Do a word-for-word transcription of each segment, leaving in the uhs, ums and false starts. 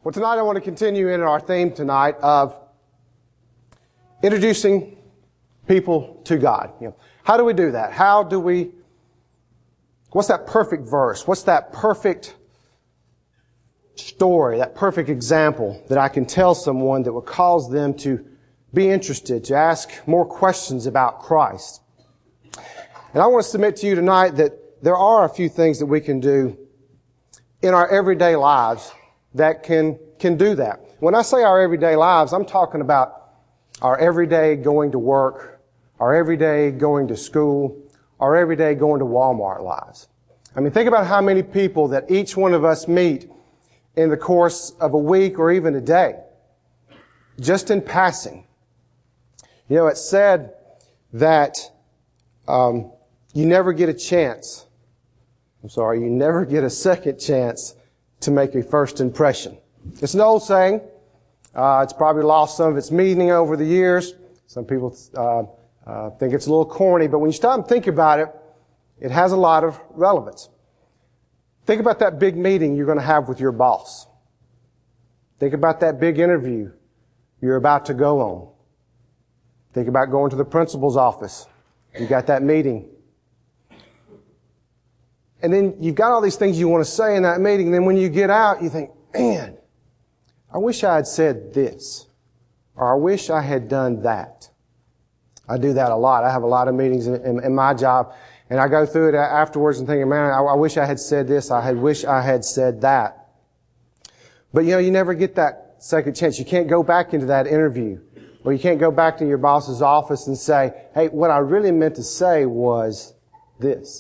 Well, tonight I want to continue in our theme tonight of introducing people to God. You know, how do we do that? How do we, what's that perfect verse? What's that perfect story, that perfect example that I can tell someone that will cause them to be interested, to ask more questions about Christ? And I want to submit to you tonight that there are a few things that we can do in our everyday lives that can, can do that. When I say our everyday lives, I'm talking about our everyday going to work, our everyday going to school, our everyday going to Walmart lives. I mean, think about how many people that each one of us meet in the course of a week or even a day, just in passing. You know, it's said that um, you never get a chance, I'm sorry, you never get a second chance to make a first impression. It's an old saying. Uh, it's probably lost some of its meaning over the years. Some people uh, uh, think it's a little corny, but when you stop and think about it, it has a lot of relevance. Think about that big meeting you're going to have with your boss. Think about that big interview you're about to go on. Think about going to the principal's office. You got that meeting. And then you've got all these things you want to say in that meeting. And then when you get out, you think, man, I wish I had said this. Or I wish I had done that. I do that a lot. I have a lot of meetings in, in, in my job. And I go through it afterwards and thinking, man, I, I wish I had said this. I had wish I had said that. But you know, you never get that second chance. You can't go back into that interview. Or you can't go back to your boss's office and say, hey, what I really meant to say was this.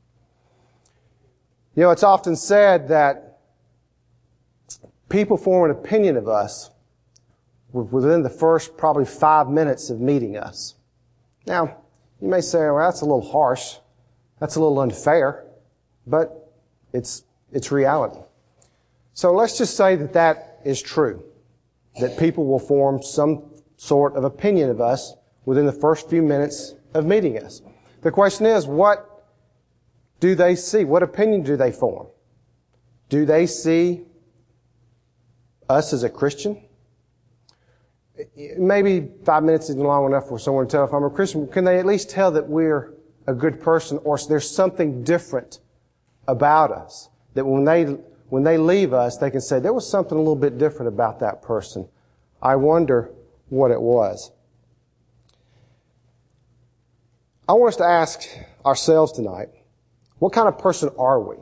You know, it's often said that people form an opinion of us within the first probably five minutes of meeting us. Now, you may say, well, that's a little harsh. That's a little unfair. But it's, it's reality. So let's just say that that is true. That people will form some sort of opinion of us within the first few minutes of meeting us. The question is, what do they see? What opinion do they form? Do they see us as a Christian? Maybe five minutes isn't long enough for someone to tell if I'm a Christian. Can they at least tell that we're a good person, or there's something different about us? That when they, when they leave us, they can say, there was something a little bit different about that person. I wonder what it was. I want us to ask ourselves tonight, what kind of person are we?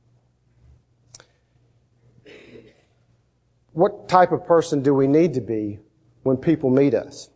What type of person do we need to be when people meet us?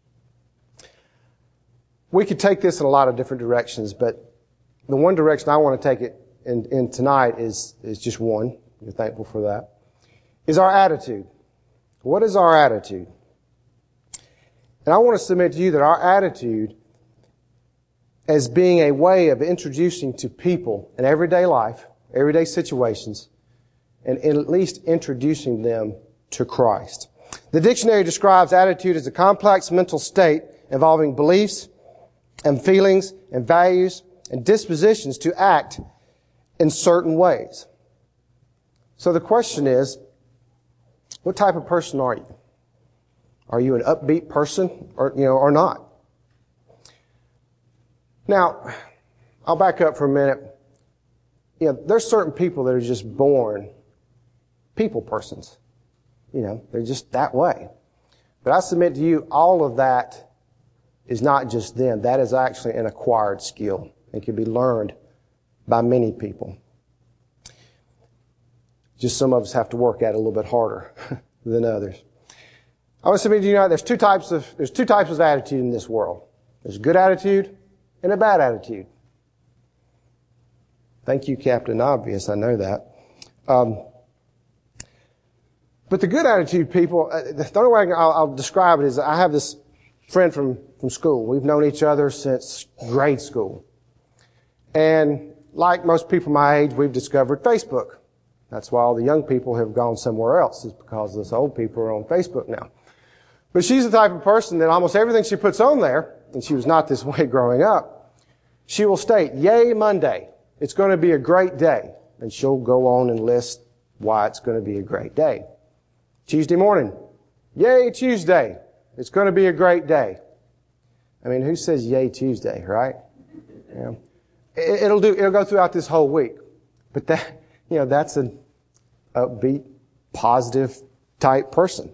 We could take this in a lot of different directions, but the one direction I want to take it in, in tonight is, is just one. We're thankful for that. Is our attitude. What is our attitude? And I want to submit to you that our attitude as being a way of introducing to people in everyday life, everyday situations, and at least introducing them to Christ. The dictionary describes attitude as a complex mental state involving beliefs and feelings and values and dispositions to act in certain ways. So the question is, what type of person are you? Are you an upbeat person or, you know, or not? Now, I'll back up for a minute. You know, there's certain people that are just born people persons. You know, they're just that way. But I submit to you, all of that is not just them. That is actually an acquired skill. It can be learned by many people. Just some of us have to work at it a little bit harder than others. I want to submit to you, there's two types of, there's two types of attitude in this world. There's a good attitude and a bad attitude. Thank you, Captain Obvious. I know that. Um, but the good attitude people, uh, the only way I'll, I'll describe it is I have this friend from, from school. We've known each other since grade school. And like most people my age, we've discovered Facebook. That's why all the young people have gone somewhere else, is because us old people are on Facebook now. But she's the type of person that almost everything she puts on there, and she was not this way growing up, she will state, yay, Monday. It's going to be a great day. And she'll go on and list why it's going to be a great day. Tuesday morning, yay, Tuesday. It's going to be a great day. I mean, who says yay Tuesday, right? You know, it, it'll do, it'll go throughout this whole week. But that, you know, that's an upbeat, positive type person.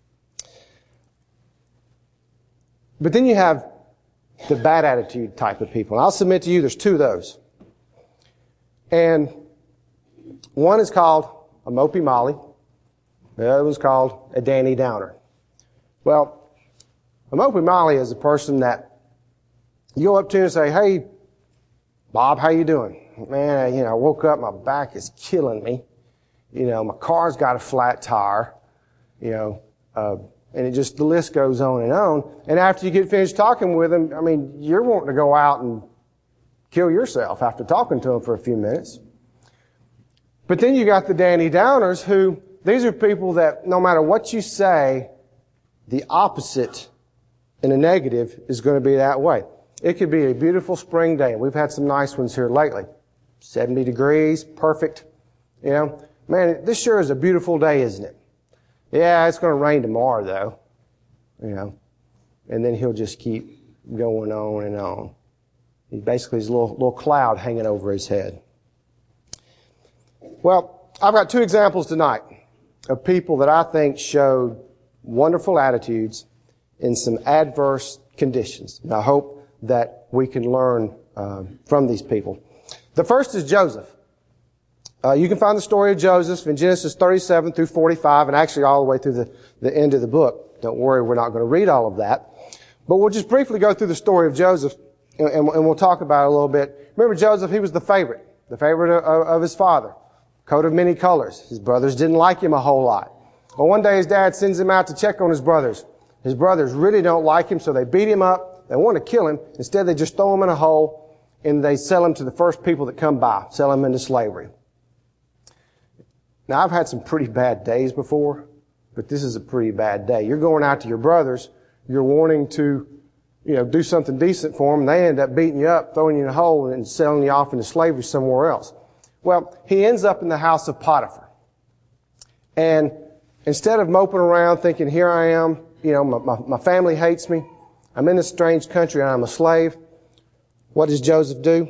But then you have the bad attitude type of people. And I'll submit to you there's two of those. And one is called a Mopey Molly. The other one's called a Danny Downer. Well, a Mopey Molly is a person that you go up to and say, hey, Bob, how you doing? Man, you know, I woke up, my back is killing me. You know, my car's got a flat tire. You know, uh, and it just, the list goes on and on. And after you get finished talking with them, I mean, you're wanting to go out and kill yourself after talking to them for a few minutes. But then you got the Danny Downers who, these are people that no matter what you say, the opposite in a negative is going to be that way. It could be a beautiful spring day, and we've had some nice ones here lately. seventy degrees, perfect. You know, man, this sure is a beautiful day, isn't it? Yeah, it's going to rain tomorrow, though. You know, and then he'll just keep going on and on. He basically has a little, little cloud hanging over his head. Well, I've got two examples tonight of people that I think showed wonderful attitudes in some adverse conditions. And I hope that we can learn uh, from these people. The first is Joseph. Uh, you can find the story of Joseph in Genesis thirty-seven through forty-five, and actually all the way through the, the end of the book. Don't worry, we're not going to read all of that. But we'll just briefly go through the story of Joseph, and, and, and we'll talk about it a little bit. Remember Joseph, he was the favorite, the favorite of, of his father. Coat of many colors. His brothers didn't like him a whole lot. Well, one day his dad sends him out to check on his brothers. His brothers really don't like him, so they beat him up. They want to kill him. Instead, they just throw him in a hole, and they sell him to the first people that come by, sell him into slavery. Now, I've had some pretty bad days before, but this is a pretty bad day. You're going out to your brothers. You're wanting to, you know, do something decent for them. And they end up beating you up, throwing you in a hole, and selling you off into slavery somewhere else. Well, he ends up in the house of Potiphar. And instead of moping around thinking, here I am, you know, my, my, my family hates me. I'm in a strange country and I'm a slave. What does Joseph do?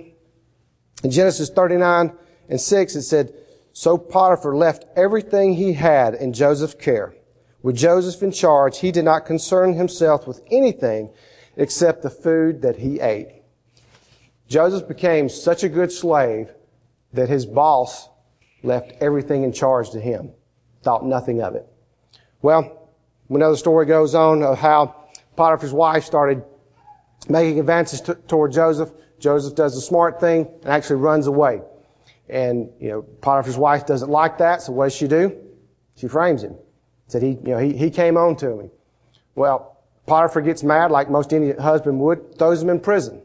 In Genesis thirty-nine and six, it said, so Potiphar left everything he had in Joseph's care. With Joseph in charge, he did not concern himself with anything except the food that he ate. Joseph became such a good slave that his boss left everything in charge to him. Thought nothing of it. Well, another story goes on of how Potiphar's wife started making advances t- toward Joseph. Joseph does the smart thing and actually runs away. And, you know, Potiphar's wife doesn't like that, so what does she do? She frames him. Said he, you know, he, he came on to me. Well, Potiphar gets mad like most any husband would, throws him in prison.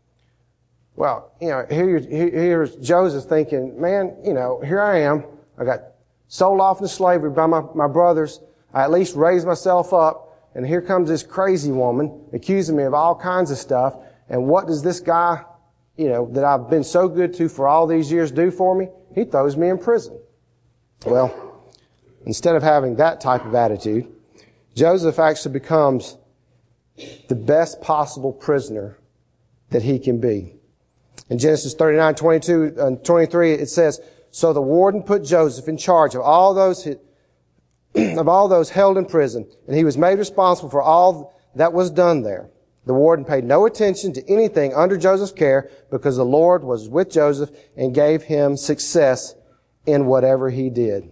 Well, you know, here, here's Joseph thinking, man, you know, here I am. I got sold off into slavery by my, my brothers. I at least raised myself up. And here comes this crazy woman accusing me of all kinds of stuff. And what does this guy, you know, that I've been so good to for all these years do for me? He throws me in prison. Well, instead of having that type of attitude, Joseph actually becomes the best possible prisoner that he can be. In Genesis thirty-nine, twenty-two, and twenty-three, it says, so the warden put Joseph in charge of all those, of all those held in prison, and he was made responsible for all that was done there. The warden paid no attention to anything under Joseph's care because the Lord was with Joseph and gave him success in whatever he did.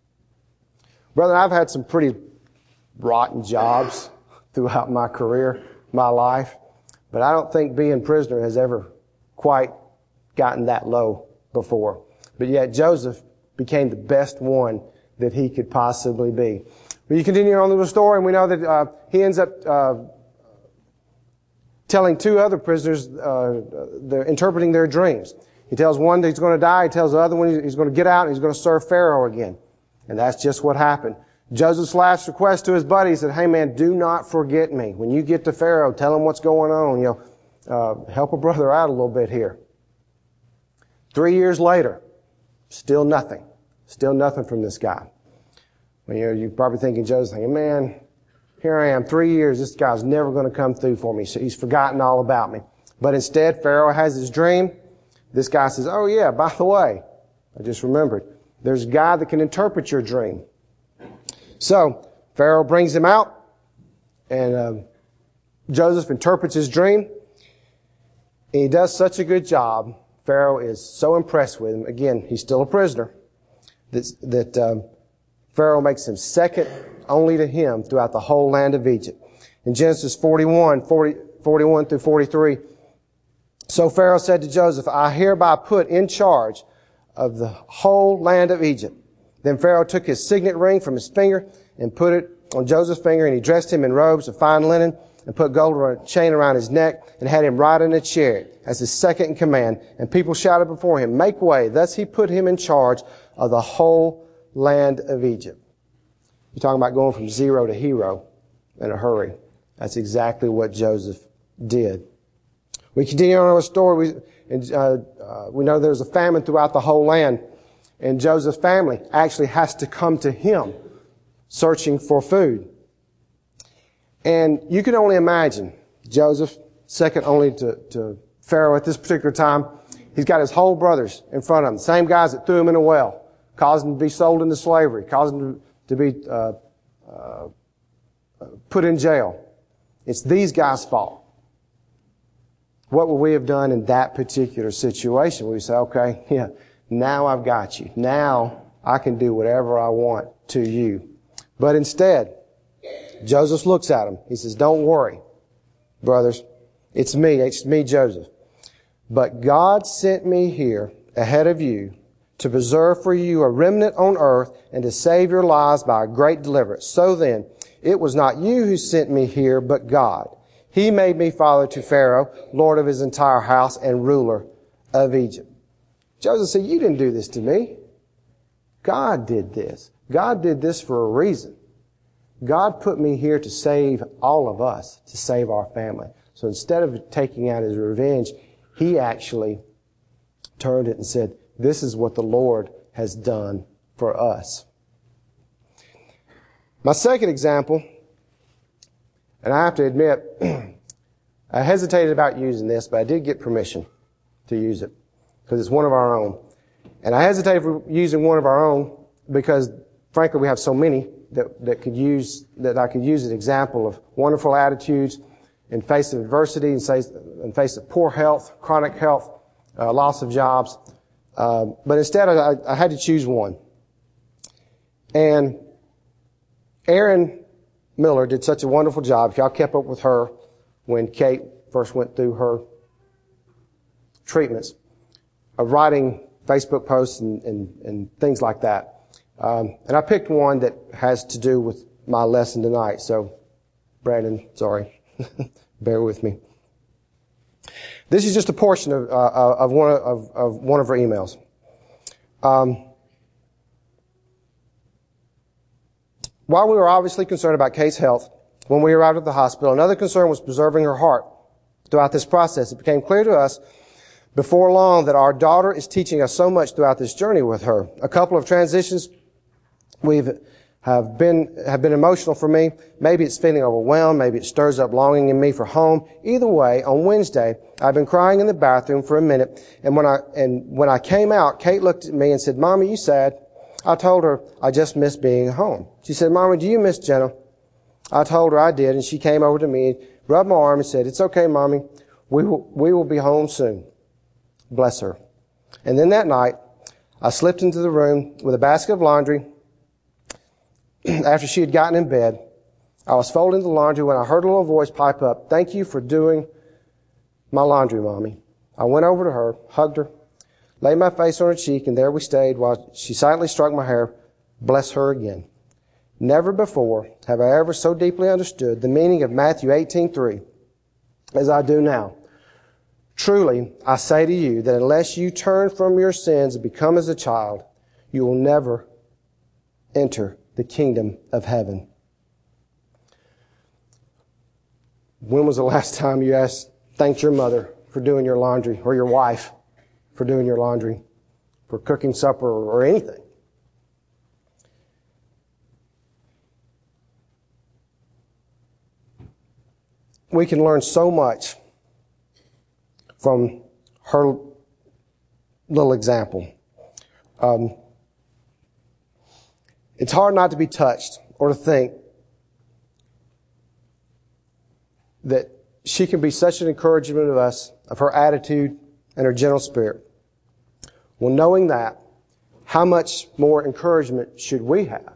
Brother, I've had some pretty rotten jobs throughout my career, my life, but I don't think being prisoner has ever quite gotten that low before. But yet Joseph became the best one that he could possibly be. But you continue on with the story, and we know that uh, he ends up uh, telling two other prisoners, uh, they're interpreting their dreams. He tells one that he's going to die. He tells the other one he's going to get out and he's going to serve Pharaoh again. And that's just what happened. Joseph's last request to his buddy, he said, hey man, do not forget me. When you get to Pharaoh, tell him what's going on. You know, uh, help a brother out a little bit here. Three years later, still nothing. Still nothing from this guy. Well, you know, you're probably thinking, Joseph's thinking, man, here I am, three years, this guy's never going to come through for me. So he's forgotten all about me. But instead, Pharaoh has his dream. This guy says, oh yeah, by the way, I just remembered, there's a guy that can interpret your dream. So Pharaoh brings him out, and uh, Joseph interprets his dream. And he does such a good job. Pharaoh is so impressed with him. Again, he's still a prisoner. That, that um, Pharaoh makes him second only to him throughout the whole land of Egypt. In Genesis forty-one, forty, forty-one through forty-three, so Pharaoh said to Joseph, I hereby put in charge of the whole land of Egypt. Then Pharaoh took his signet ring from his finger and put it on Joseph's finger, and he dressed him in robes of fine linen and put gold chain around his neck and had him ride in a chariot as his second in command. And people shouted before him, make way. Thus he put him in charge of the whole land of Egypt. You're talking about going from zero to hero in a hurry. That's exactly what Joseph did. We continue on our story. We, and, uh, uh, we know there's a famine throughout the whole land, and Joseph's family actually has to come to him searching for food. And you can only imagine Joseph, second only to, to Pharaoh at this particular time. He's got his whole brothers in front of him, the same guys that threw him in a well, caused him to be sold into slavery, caused him to, to be uh, uh, put in jail. It's these guys' fault. What would we have done in that particular situation? We say, okay, yeah, now I've got you. Now I can do whatever I want to you. But instead, Joseph looks at him. He says, don't worry, brothers. It's me. It's me, Joseph. But God sent me here ahead of you to preserve for you a remnant on earth and to save your lives by a great deliverance. So then, it was not you who sent me here, but God. He made me father to Pharaoh, lord of his entire house and ruler of Egypt. Joseph said, you didn't do this to me. God did this. God did this for a reason. God put me here to save all of us, to save our family. So instead of taking out his revenge, he actually turned it and said, this is what the Lord has done for us. My second example, and I have to admit, I hesitated about using this, but I did get permission to use it because it's one of our own. And I hesitated for using one of our own because, frankly, we have so many that, that could use, that I could use an example of wonderful attitudes in face of adversity, in face, in face of poor health, chronic health, uh, loss of jobs. Uh, but instead, I, I had to choose one. And Erin Miller did such a wonderful job. If y'all kept up with her when Kate first went through her treatments, of writing Facebook posts and, and, and things like that. Um, and I picked one that has to do with my lesson tonight. So, Brandon, sorry, bear with me. This is just a portion of, uh, of one of, of one of her emails. Um, While we were obviously concerned about Kate's health when we arrived at the hospital, another concern was preserving her heart. Throughout this process, it became clear to us before long that our daughter is teaching us so much throughout this journey with her. A couple of transitions we've have been have been emotional for me. Maybe it's feeling overwhelmed. Maybe it stirs up longing in me for home. Either way, on Wednesday, I've been crying in the bathroom for a minute, and when I and when I came out, Kate looked at me and said, "Mommy, you sad?" I told her I just miss being home. She said, "Mommy, do you miss Jenna?" I told her I did, and she came over to me, rubbed my arm, and said, "It's okay, Mommy. We will, we will be home soon." Bless her. And then that night, I slipped into the room with a basket of laundry. After she had gotten in bed, I was folding the laundry when I heard a little voice pipe up, "Thank you for doing my laundry, Mommy." I went over to her, hugged her, laid my face on her cheek, and there we stayed while she silently stroked my hair. Bless her again. Never before have I ever so deeply understood the meaning of Matthew eighteen three as I do now. Truly, I say to you that unless you turn from your sins and become as a child, you will never enter the kingdom of heaven. When was the last time you asked, thanked your mother for doing your laundry, or your wife for doing your laundry, for cooking supper, or anything? we can learn so much from her little example. Um, it's hard not to be touched or to think that she can be such an encouragement of us, of her attitude and her gentle spirit. Well, knowing that, how much more encouragement should we have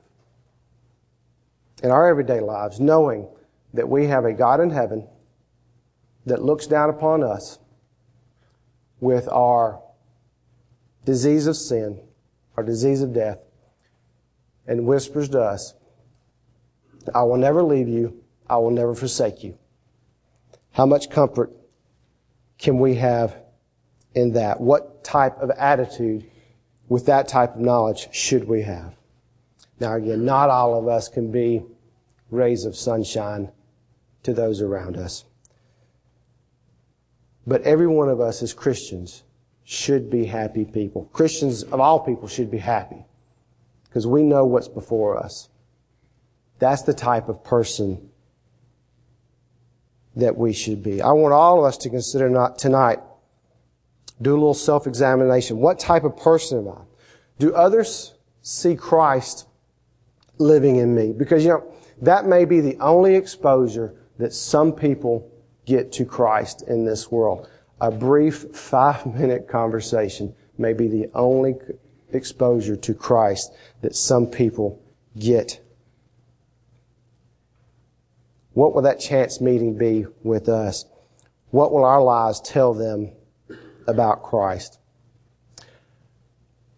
in our everyday lives, knowing that we have a God in heaven that looks down upon us with our disease of sin, our disease of death, and whispers to us, I will never leave you, I will never forsake you. How much comfort can we have in that? What type of attitude with that type of knowledge should we have? Now again, not all of us can be rays of sunshine to those around us. But every one of us as Christians should be happy people. Christians of all people should be happy because we know what's before us. That's the type of person that we should be. I want all of us to consider not tonight, do a little self-examination. What type of person am I? Do others see Christ living in me? Because, you know, that may be the only exposure that some people get to Christ in this world. A brief five-minute conversation may be the only exposure to Christ that some people get. What will that chance meeting be with us? What will our lives tell them about Christ?